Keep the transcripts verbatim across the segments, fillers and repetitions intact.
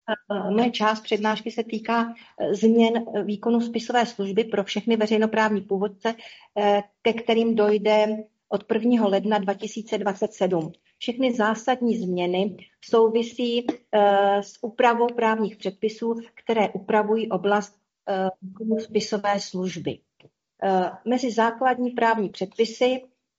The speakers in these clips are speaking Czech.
Moje část přednášky se týká změn výkonu spisové služby pro všechny veřejnoprávní původce, ke kterým dojde od prvního ledna dva tisíce dvacet sedm. Všechny zásadní změny souvisí s úpravou právních předpisů, které upravují oblast výkonu spisové služby. Mezi základní právní předpisy,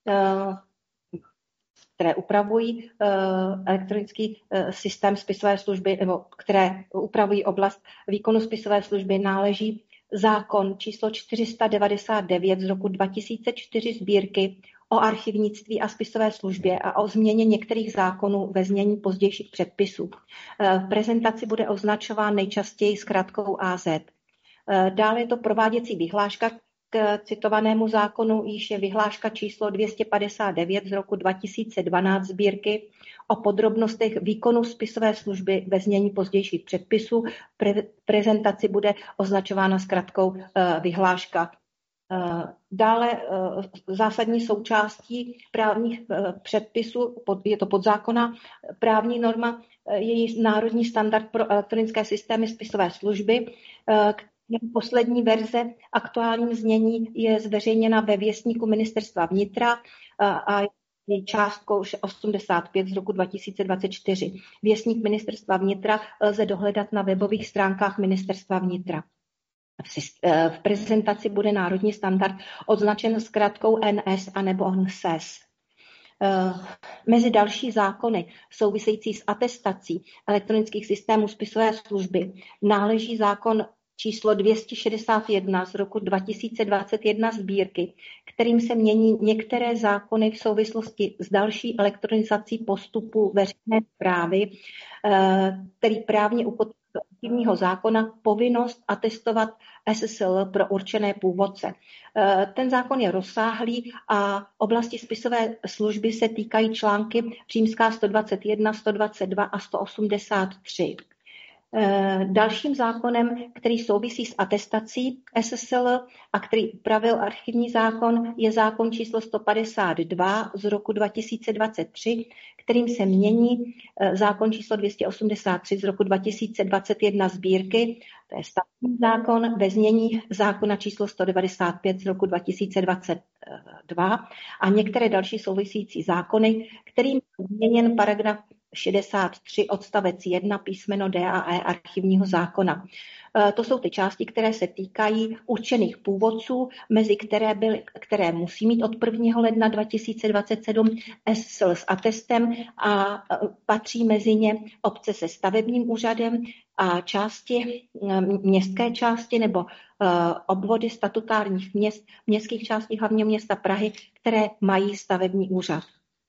které upravují elektronický systém spisové služby, nebo které upravují oblast výkonu spisové služby, náleží zákon číslo čtyři sta devadesát devět z roku dva tisíce čtyři sbírky o archivnictví a spisové službě a o změně některých zákonů ve znění pozdějších předpisů. V prezentaci bude označován nejčastěji zkratkou A Z. Dále je to prováděcí vyhláška k citovanému zákonu, již je vyhláška číslo dvě stě padesát devět z roku dva tisíce dvanáct sbírky o podrobnostech výkonu spisové služby ve znění pozdějších předpisů. Pre- prezentaci bude označována zkratkou uh, vyhláška. Uh, dále uh, zásadní součástí právních uh, předpisů, pod, je to podzákona právní norma, uh, je národní standard pro elektronické systémy spisové služby, uh, poslední verze aktuálním znění je zveřejněna ve věstníku Ministerstva vnitra a je částkou osmdesát pět z roku dva tisíce dvacet čtyři. Věstník Ministerstva vnitra lze dohledat na webových stránkách Ministerstva vnitra. V prezentaci bude národní standard označen zkratkou N S anebo N S E S. Mezi další zákony související s atestací elektronických systémů spisové služby náleží zákon číslo dvě stě šedesát jedna z roku dva tisíce dvacet jedna sbírky, kterým se mění některé zákony v souvislosti s další elektronizací postupu veřejné správy, který právně ukotvuje do aktivního zákona povinnost atestovat S S L pro určené původce. Ten zákon je rozsáhlý a oblasti spisové služby se týkají články římská sto dvacet jedna, sto dvacet dva a sto osmdesát tři. Dalším zákonem, který souvisí s atestací S S L a který upravil archivní zákon, je zákon číslo sto padesát dva z roku dva tisíce dvacet tři, kterým se mění zákon číslo dvě stě osmdesát tři z roku dva tisíce dvacet jedna sbírky, to je stavební zákon, ve znění zákona číslo sto devadesát pět z roku dva tisíce dvacet dva a některé další související zákony, kterým je změněn paragraf šedesát tři odstavec jedna písmeno D a E archivního zákona. To jsou ty části, které se týkají určených původců, mezi které, byly, které musí mít od prvního ledna dva tisíce dvacet sedm S S L s atestem a patří mezi ně obce se stavebním úřadem a části, městské části nebo obvody statutárních měst, městských částí hlavního města Prahy, které mají stavební úřad.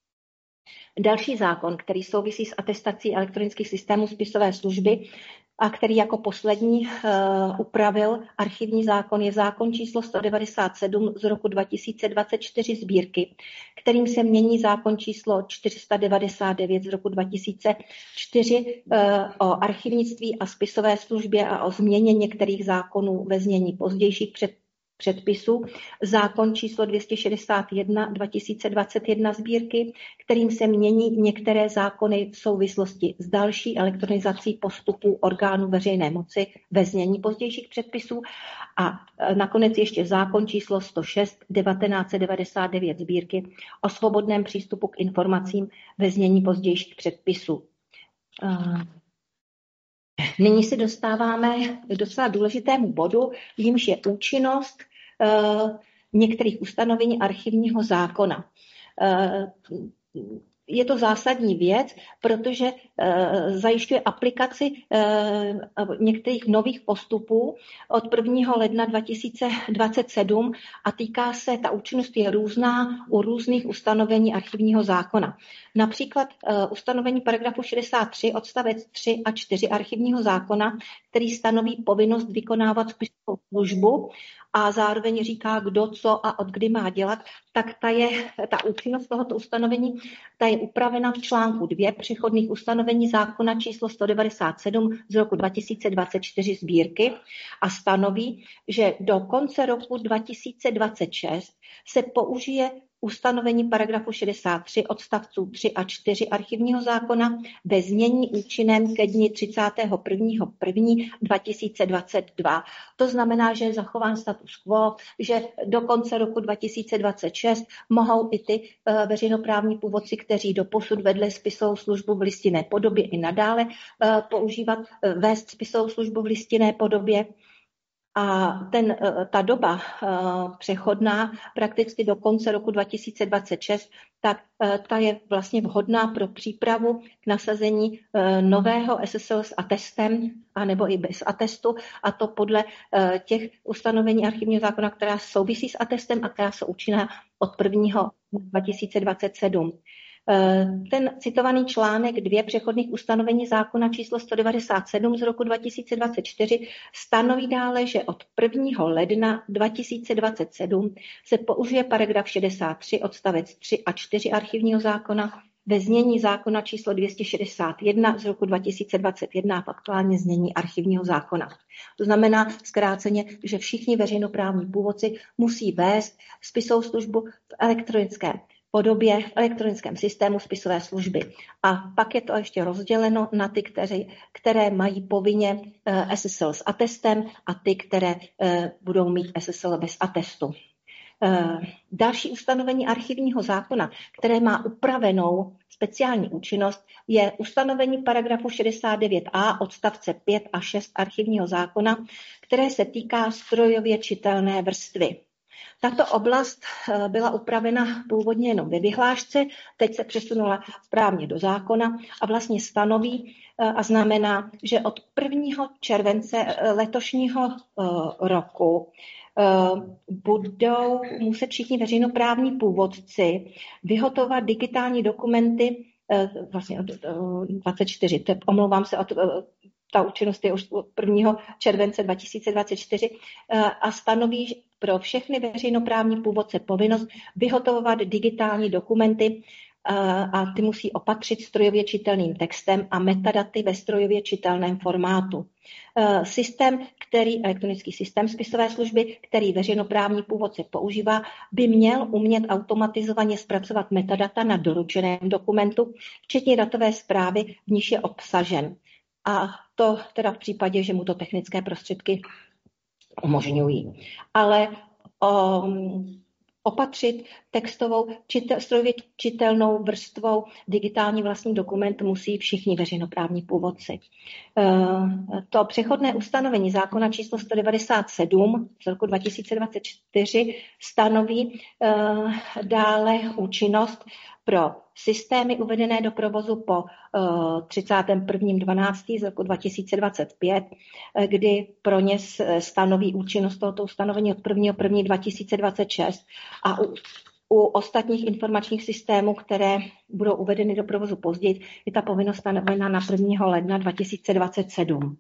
Další zákon, který souvisí s atestací elektronických systémů spisové služby a který jako poslední uh, upravil archivní zákon, je zákon číslo sto devadesát sedm z roku dva tisíce dvacet čtyři sbírky, kterým se mění zákon číslo čtyři sta devadesát devět z roku dva tisíce čtyři uh, o archivnictví a spisové službě a o změně některých zákonů ve znění pozdějších před předpisu, zákon číslo dvě stě šedesát jedna dva tisíce dvacet jedna sbírky, kterým se mění některé zákony v souvislosti s další elektronizací postupů orgánů veřejné moci ve znění pozdějších předpisů a nakonec ještě zákon číslo sto šest devatenáct set devadesát devět sbírky o svobodném přístupu k informacím ve znění pozdějších předpisů. Nyní se dostáváme k docela důležitému bodu, jímž je účinnost uh, některých ustanovení archivního zákona. Uh, je to zásadní věc, protože uh, zajišťuje aplikaci uh, některých nových postupů od prvního ledna dva tisíce dvacet sedm a týká se, ta účinnost je různá u různých ustanovení archivního zákona. Například uh, ustanovení paragrafu šedesát tři odstavec tři a čtyři archivního zákona, který stanoví povinnost vykonávat spisovou službu a zároveň říká, kdo, co a od kdy má dělat, tak ta, je, ta účinnost tohoto ustanovení ta je upravena v článku dvě přechodných ustanovení zákona číslo sto devadesát sedm z roku dva tisíce dvacet čtyři sbírky a stanoví, že do konce roku dva tisíce dvacet šest se použije ustanovení paragrafu šedesát tři odstavců tři a čtyři archivního zákona ve znění účinném ke dni třicátého prvního prvního dva tisíce dvacet dva. To znamená, že je zachován status quo, že do konce roku dva tisíce dvacet šest mohou i ty uh, veřejnoprávní původci, kteří doposud vedli spisovou službu v listinné podobě i nadále uh, používat, uh, vést spisovou službu v listinné podobě. A ten, ta doba přechodná prakticky do konce roku dva tisíce dvacet šest, tak ta je vlastně vhodná pro přípravu k nasazení nového S S L s atestem, anebo i bez atestu, a to podle těch ustanovení archivního zákona, která souvisí s atestem a která jsou účinná od prvního dva tisíce dvacet sedm. Ten citovaný článek dvě přechodných ustanovení zákona číslo sto devadesát sedm z roku dva tisíce dvacet čtyři stanoví dále, že od prvního ledna dva tisíce dvacet sedm se použije paragraf šedesát tři odstavec tři a čtyři archivního zákona ve znění zákona číslo dvě stě šedesát jedna z roku dva tisíce dvacet jedna v aktuálně znění archivního zákona. To znamená zkráceně, že všichni veřejnoprávní původci musí vést spisovou službu v elektronické podobě v elektronickém systému spisové služby. A pak je to ještě rozděleno na ty, které, které mají povinně S S L s atestem a ty, které budou mít S S L bez atestu. Další ustanovení archivního zákona, které má upravenou speciální účinnost, je ustanovení paragrafu šedesát devět a odstavce pět a šest archivního zákona, které se týká strojově čitelné vrstvy. Tato oblast byla upravena původně jenom ve vyhlášce, teď se přesunula správně do zákona a vlastně stanoví a znamená, že od prvního července letošního roku budou muset všichni veřejnoprávní původci vyhotovat digitální dokumenty vlastně od dvacet čtyři, omlouvám se, od ta účinnost je už prvního července dva tisíce dvacet čtyři a stanoví pro všechny veřejnoprávní původce povinnost vyhotovovat digitální dokumenty a ty musí opatřit strojově čitelným textem a metadaty ve strojově čitelném formátu. Systém, který, elektronický systém spisové služby, který veřejnoprávní původce používá, by měl umět automatizovaně zpracovat metadata na doručeném dokumentu, včetně datové zprávy, v níž je obsažen. A to teda v případě, že mu to technické prostředky umožňují. Ale um, opatřit textovou, čitel, strojově čitelnou vrstvou digitální vlastní dokument musí všichni veřejnoprávní původci. Uh, to přechodné ustanovení zákona číslo sto devadesát sedm z roku dva tisíce dvacet čtyři stanoví uh, dále účinnost pro systémy uvedené do provozu po třicátého prvního dvanáctého z roku dva tisíce dvacet pět, kdy pro ně stanoví účinnost tohoto ustanovení od prvního prvního dva tisíce dvacet šest a u, u ostatních informačních systémů, které budou uvedeny do provozu později, je ta povinnost stanovena na prvního ledna dva tisíce dvacet sedm.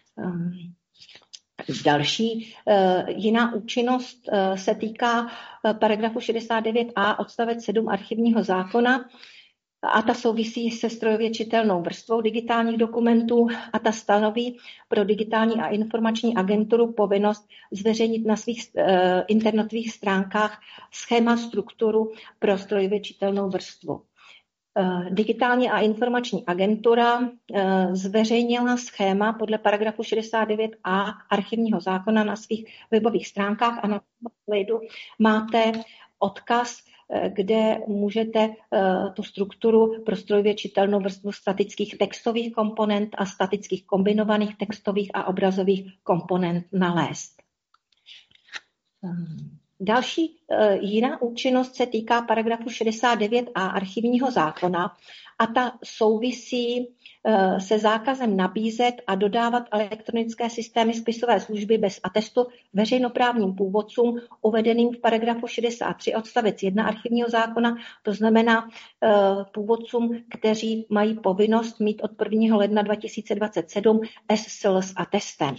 Další jiná účinnost se týká paragrafu šedesát devět a odstavec sedm archivního zákona a ta souvisí se strojově čitelnou vrstvou digitálních dokumentů a ta stanoví pro digitální a informační agenturu povinnost zveřejnit na svých internetových stránkách schéma strukturu pro strojově čitelnou vrstvu. Digitální a informační agentura zveřejnila schéma podle paragrafu šedesát devět a archivního zákona na svých webových stránkách a na slidu máte odkaz, kde můžete tu strukturu pro strojově čitelnou vrstvu statických textových komponent a statických kombinovaných textových a obrazových komponent nalézt. Další jiná účinnost se týká paragrafu šedesát devět a archivního zákona a ta souvisí se zákazem nabízet a dodávat elektronické systémy spisové služby bez atestu veřejnoprávním původcům uvedeným v paragrafu šedesát tři odstavec jedna archivního zákona, to znamená původcům, kteří mají povinnost mít od prvního ledna dva tisíce dvacet sedm S S L s atestem.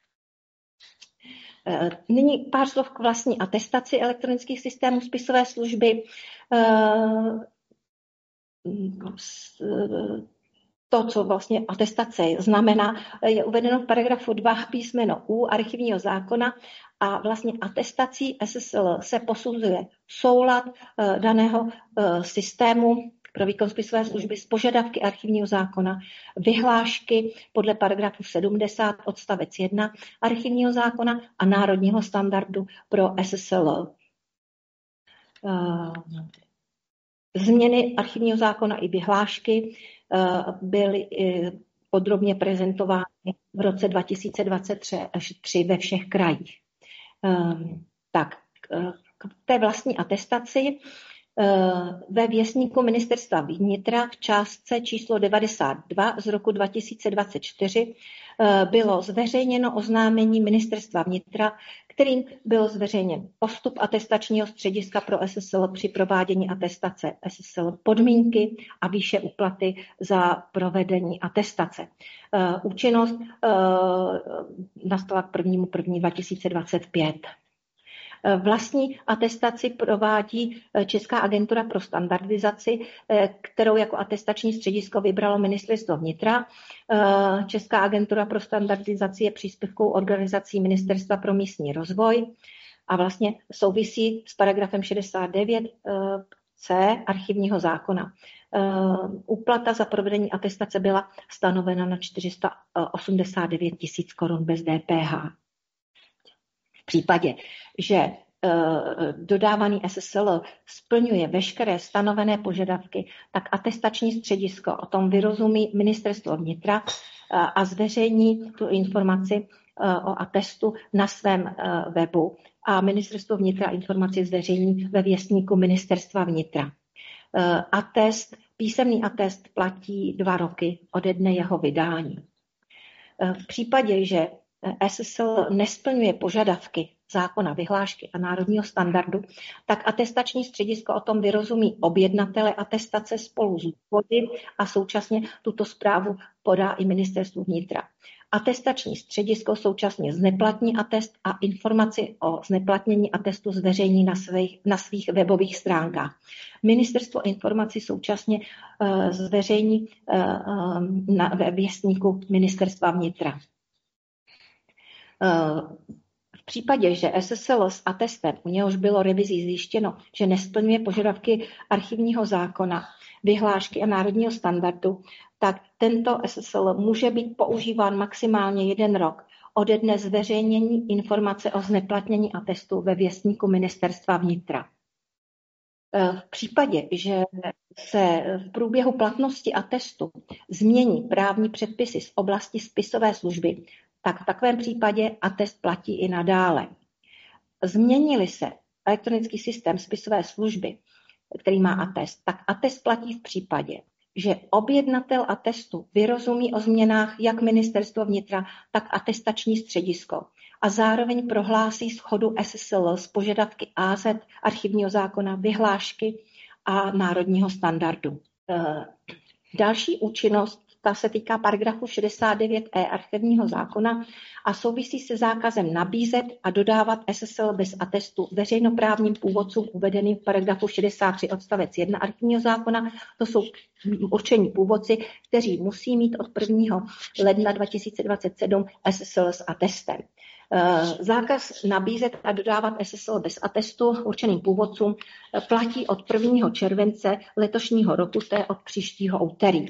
Nyní pár slov k vlastní atestaci elektronických systémů spisové služby. to, co vlastně atestace znamená, je uvedeno v paragrafu dva písmeno U archivního zákona a vlastně atestací S S L se posuzuje soulad daného systému pro výkon spisové služby z požadavky archivního zákona, vyhlášky podle paragrafu sedmdesát odstavec jedna archivního zákona a národního standardu pro S S L. Změny archivního zákona i vyhlášky byly podrobně prezentovány v roce dva tisíce dvacet tři ve všech krajích. Tak, k té vlastní atestaci ve věstníku Ministerstva vnitra v částce číslo devadesát dva z roku dva tisíce dvacet čtyři bylo zveřejněno oznámení Ministerstva vnitra, kterým byl zveřejněn postup atestačního střediska pro S S L při provádění atestace S S L, podmínky a výše úplaty za provedení atestace. Účinnost nastala k prvnímu prvnímu dva tisíce dvacet pět. Vlastní atestaci provádí Česká agentura pro standardizaci, kterou jako atestační středisko vybralo Ministerstvo vnitra. Česká agentura pro standardizaci je příspěvkovou organizací Ministerstva pro místní rozvoj a vlastně souvisí s paragrafem šedesát devět C archivního zákona. Úplata za provedení atestace byla stanovena na čtyři sta osmdesát devět tisíc korun bez D P H. V případě, že dodávaný S S L splňuje veškeré stanovené požadavky, tak atestační středisko o tom vyrozumí Ministerstvo vnitra a zveřejní tu informaci o atestu na svém webu a Ministerstvo vnitra informaci zveřejní ve věstníku Ministerstva vnitra. Atest, písemný atest platí dva roky ode dne jeho vydání. V případě, že S S L nesplňuje požadavky zákona, vyhlášky a národního standardu, tak atestační středisko o tom vyrozumí objednatele atestace spolu s důvody a současně tuto zprávu podá i Ministerstvu vnitra. Atestační středisko současně zneplatní atest a informaci o zneplatnění atestu zveřejní na svých, na svých webových stránkách. Ministerstvo informací současně uh, zveřejní uh, na, ve věstníku Ministerstva vnitra. V případě, že S S L s atestem, u něhož bylo revizí zjištěno, že nesplňuje požadavky archivního zákona, vyhlášky a národního standardu, tak tento S S L může být používán maximálně jeden rok ode dne zveřejnění informace o zneplatnění atestu ve věstníku Ministerstva vnitra. V případě, že se v průběhu platnosti atestu změní právní předpisy z oblasti spisové služby, tak v takovém případě atest platí i nadále. Změnili se elektronický systém spisové služby, který má atest, tak atest platí v případě, že objednatel atestu vyrozumí o změnách jak Ministerstvo vnitra, tak atestační středisko a zároveň prohlásí shodu S S L s požadavky A Z, archivního zákona, vyhlášky a národního standardu. Další účinnost, ta se týká paragrafu šedesát devět E archivního zákona a souvisí se zákazem nabízet a dodávat S S L bez atestu veřejnoprávním původcům uvedeným v paragrafu šedesát tři odstavec jedna archivního zákona. To jsou určení původci, kteří musí mít od prvního ledna dva tisíce dvacet sedm S S L s atestem. Zákaz nabízet a dodávat S S L bez atestu určeným původcům platí od prvního července letošního roku, to je od příštího úterý.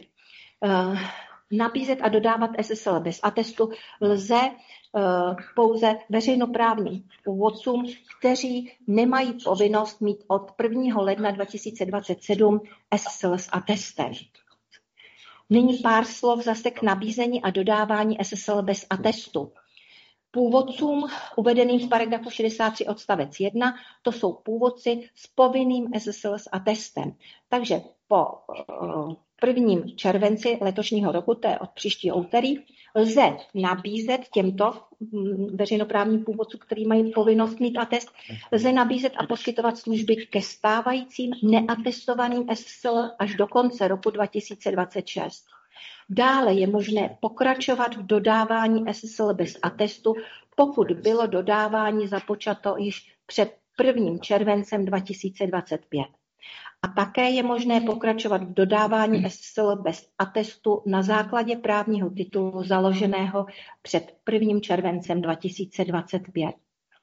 Nabízet a dodávat S S L bez atestu lze pouze veřejnoprávním původcům, kteří nemají povinnost mít od prvního ledna dva tisíce dvacet sedm S S L s atestem. Nyní pár slov zase k nabízení a dodávání S S L bez atestu. Původcům uvedeným v paragrafu šedesát tři odstavec jedna, to jsou původci s povinným S S L s atestem. Takže po prvním červenci letošního roku, to je od příštího úterý, lze nabízet těmto veřejnoprávním původcům, kteří mají povinnost mít atest, lze nabízet a poskytovat služby ke stávajícím neatestovaným S S L až do konce roku dva tisíce dvacet šest. Dále je možné pokračovat v dodávání S S L bez atestu, pokud bylo dodávání započato již před prvním červencem dva tisíce dvacet pět. A také je možné pokračovat v dodávání S S L bez atestu na základě právního titulu založeného před prvním červencem dva tisíce dvacet pět.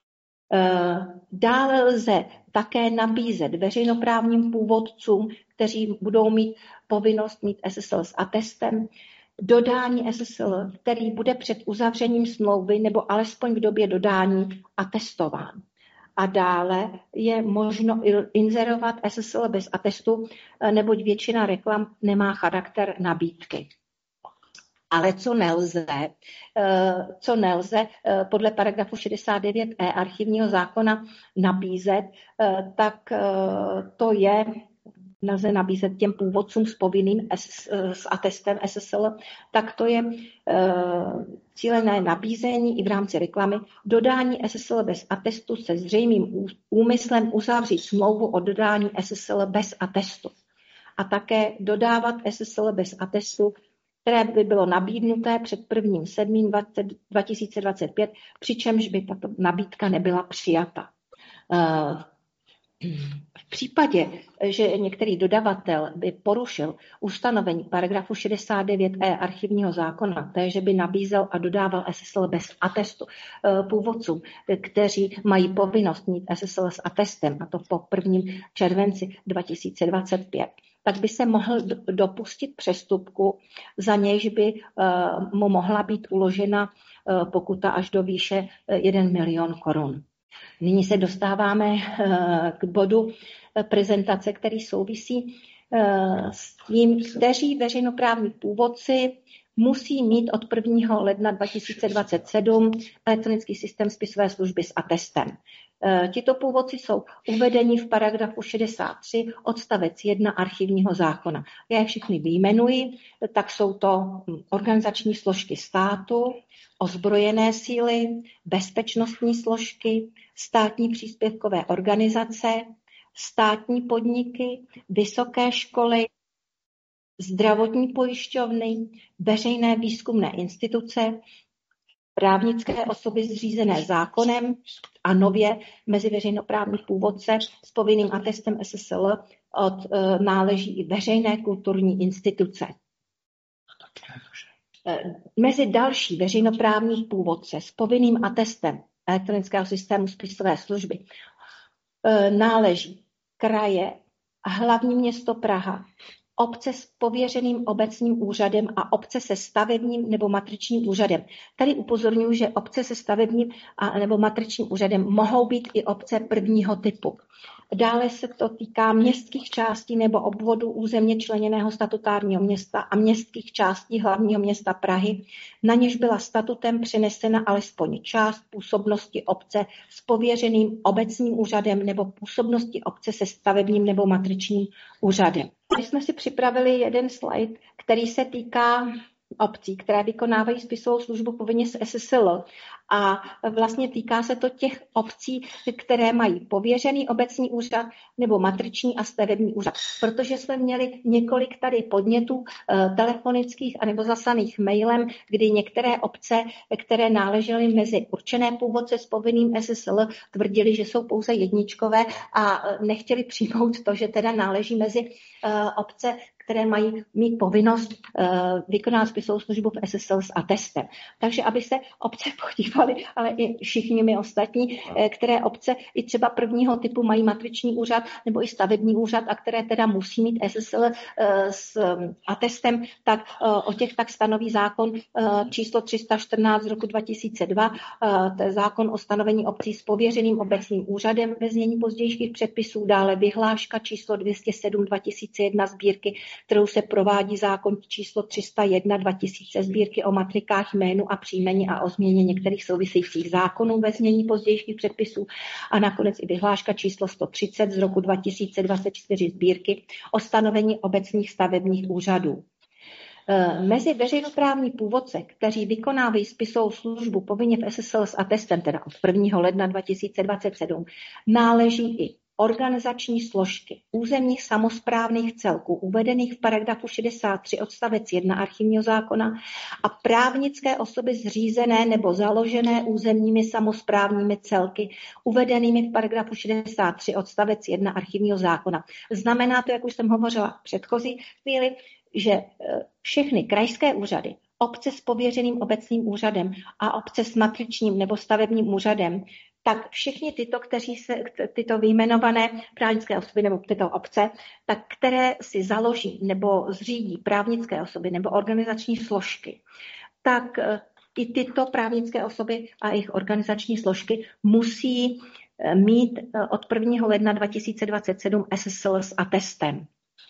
Dále lze také nabízet veřejnoprávním původcům, kteří budou mít povinnost mít S S L s atestem, dodání S S L, který bude před uzavřením smlouvy nebo alespoň v době dodání atestován. A dále je možno inzerovat S S L bez atestu, neboť většina reklam nemá charakter nabídky. Ale co nelze, co nelze podle paragrafu šedesát devět e archivního zákona nabízet, tak to je, nelze nabízet těm původcům s povinným s atestem S S L, tak to je cílené nabízení i v rámci reklamy dodání S S L bez atestu se zřejmým úmyslem uzavřít smlouvu o dodání S S L bez atestu. A také dodávat S S L bez atestu, které by bylo nabídnuté před prvním sedmým dva tisíce dvacet pět, přičemž by tato nabídka nebyla přijata. V případě, že některý dodavatel by porušil ustanovení paragrafu šedesát devět e archivního zákona, to je, že by nabízel a dodával S S L bez atestu původcům, kteří mají povinnost mít S S L s atestem, a to po prvním červenci dva tisíce dvacet pět, tak by se mohl dopustit přestupku, za nějž by mu mohla být uložena pokuta až do výše jeden milion korun. Nyní se dostáváme k bodu prezentace, který souvisí s tím, kteří veřejnoprávní původci musí mít od prvního ledna dva tisíce dvacet sedm elektronický systém spisové služby s atestem. Tito původci jsou uvedeni v paragrafu šedesát tři odstavec jedna archivního zákona. Já je všechny vyjmenuji, tak jsou to organizační složky státu, ozbrojené síly, bezpečnostní složky, státní příspěvkové organizace, státní podniky, vysoké školy, zdravotní pojišťovny, veřejné výzkumné instituce, právnické osoby zřízené zákonem a nově mezi veřejnoprávní původce s povinným atestem S S L od, e, náleží i veřejné kulturní instituce. E, mezi další veřejnoprávní původce s povinným atestem elektronického systému spisové služby e, náleží kraje, hlavní město Praha, obce s pověřeným obecním úřadem a obce se stavebním nebo matričním úřadem. Tady upozorňuji, že obce se stavebním a nebo matričním úřadem mohou být i obce prvního typu. Dále se to týká městských částí nebo obvodů územně členěného statutárního města a městských částí hlavního města Prahy, na něž byla statutem přenesena alespoň část působnosti obce s pověřeným obecním úřadem nebo působnosti obce se stavebním nebo matričním úřadem. My jsme si připravili jeden slide, který se týká obcí, které vykonávají spisovou službu povinně s S S L. A vlastně týká se to těch obcí, které mají pověřený obecní úřad nebo matriční a stavební úřad. Protože jsme měli několik tady podnětů eh, telefonických anebo zaslaných mailem, kdy některé obce, které náležely mezi určené původce s povinným S S L, tvrdili, že jsou pouze jedničkové a nechtěli přijmout to, že teda náleží mezi eh, obce, které mají mít povinnost uh, vykonat spisovou službu v S S L s atestem. Takže aby se obce podívaly, ale i všichni my ostatní, které obce i třeba prvního typu mají matriční úřad nebo i stavební úřad a které teda musí mít S S L uh, s um, atestem, tak uh, o těch tak stanoví zákon uh, číslo tři sta čtrnáct z roku dva tisíce dva, uh, to je zákon o stanovení obcí s pověřeným obecním úřadem ve znění pozdějších předpisů, dále vyhláška číslo dvě stě sedm dva tisíce jedna sbírky, kterou se provádí zákon číslo tři sta jedna dva tisíce sbírky o matrikách jménu a příjmení a o změně některých souvisejících zákonů ve znění pozdějších předpisů a nakonec i vyhláška číslo sto třicet z roku dva tisíce dvacet čtyři sbírky o stanovení obecních stavebních úřadů. Mezi veřejnoprávní původce, kteří vykonávají spisovou službu povinně v S S L s atestem, teda od prvního ledna dva tisíce dvacet sedm, náleží i organizační složky územních samosprávných celků uvedených v paragrafu šedesát tři odstavec jedna archivního zákona a právnické osoby zřízené nebo založené územními samosprávními celky uvedenými v paragrafu šedesát tři odstavec jedna archivního zákona. Znamená to, jak už jsem hovořila v předchozí chvíli, že všechny krajské úřady, obce s pověřeným obecním úřadem a obce s matričním nebo stavebním úřadem, tak všichni tyto, kteří se, tyto vyjmenované právnické osoby nebo tyto obce, tak které si založí nebo zřídí právnické osoby nebo organizační složky, tak i tyto právnické osoby a jejich organizační složky musí mít od prvního ledna dva tisíce dvacet sedm S S L s atestem.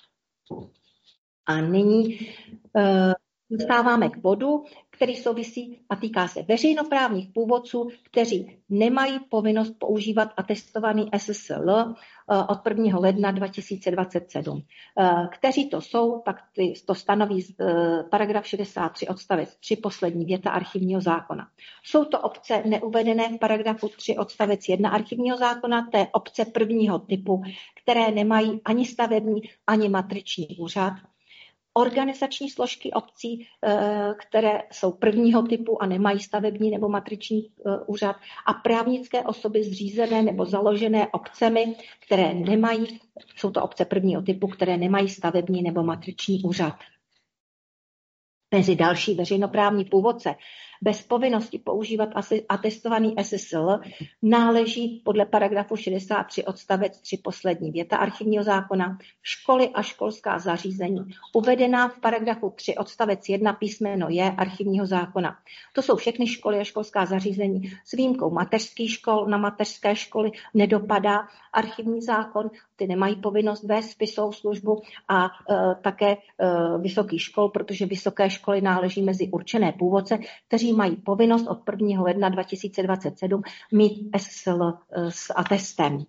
A nyní uh, dostáváme k bodu, který souvisí a týká se veřejnoprávních původců, kteří nemají povinnost používat atestovaný S S L uh, od prvního ledna dva tisíce dvacet sedm. Uh, kteří to jsou, tak to stanoví uh, paragraf šedesát tři odstavec tři poslední věta archivního zákona. Jsou to obce neuvedené v paragrafu tři odstavec jedna archivního zákona, té obce prvního typu, které nemají ani stavební, ani matriční úřad. Organizační složky obcí, které jsou prvního typu a nemají stavební nebo matriční úřad, a právnické osoby zřízené nebo založené obcemi, které nemají, jsou to obce prvního typu, které nemají stavební nebo matriční úřad. Mezi další veřejnoprávní původce bez povinnosti používat atestovaný S S L náleží podle paragrafu šedesát tři odstavec tři poslední věta archivního zákona školy a školská zařízení uvedená v paragrafu tři odstavec jedna písmeno J archivního zákona. To jsou všechny školy a školská zařízení s výjimkou mateřských škol. Na mateřské školy nedopadá archivní zákon, ty nemají povinnost vést spisovou službu a e, také e, vysokých škol, protože vysoké školy náleží mezi určené původce, kteří mají povinnost od prvního ledna dva tisíce dvacet sedm mít S S L s atestem.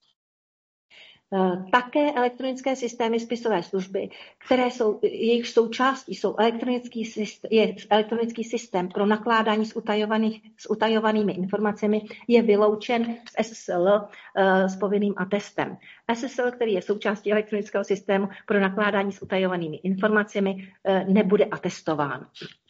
Také elektronické systémy spisové služby, které jsou, jejich součástí jsou elektronický systém, je elektronický systém pro nakládání s, utajovaných, s utajovanými informacemi, je vyloučen z S S L uh, s povinným atestem. S S L, který je součástí elektronického systému pro nakládání s utajovanými informacemi, uh, nebude atestován.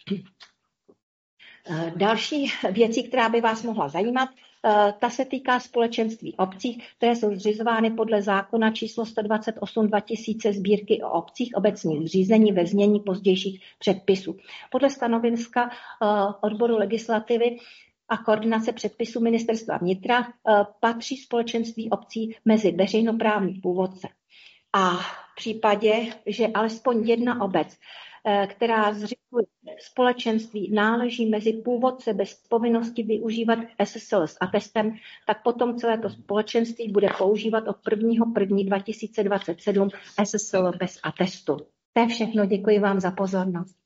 Další věcí, která by vás mohla zajímat, ta se týká společenství obcí, které jsou zřizovány podle zákona číslo sto dvacet osm dva tisíce sbírky o obcích obecních zřízení ve znění pozdějších předpisů. Podle stanoviska odboru legislativy a koordinace předpisů Ministerstva vnitra patří společenství obcí mezi veřejnoprávní původce. A v případě, že alespoň jedna obec, která zřizuje společenství, náleží mezi původce bez povinnosti využívat S S L s atestem, tak potom celé to společenství bude používat od prvního prvního dva tisíce dvacet sedm S S L bez atestu. To je všechno, děkuji vám za pozornost.